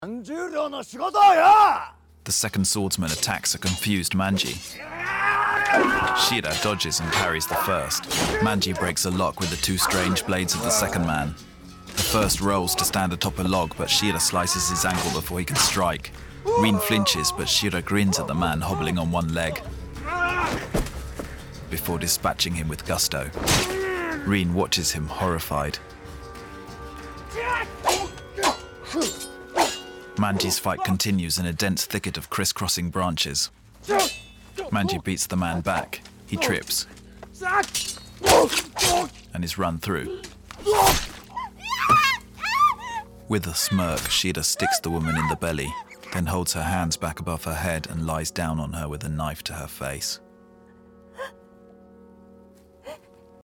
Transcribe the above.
The second swordsman attacks a confused Manji. Shira dodges and parries the first. Manji breaks a lock with the two strange blades of the second man. The first rolls to stand atop a log, but Shira slices his ankle before he can strike. Rin flinches, but Shira grins at the man hobbling on one leg before dispatching him with gusto. Rin watches him horrified. Manji's fight continues in a dense thicket of crisscrossing branches. Manji beats the man back. He trips and is run through. With a smirk, Shira sticks the woman in the belly, then holds her hands back above her head and lies down on her with a knife to her face.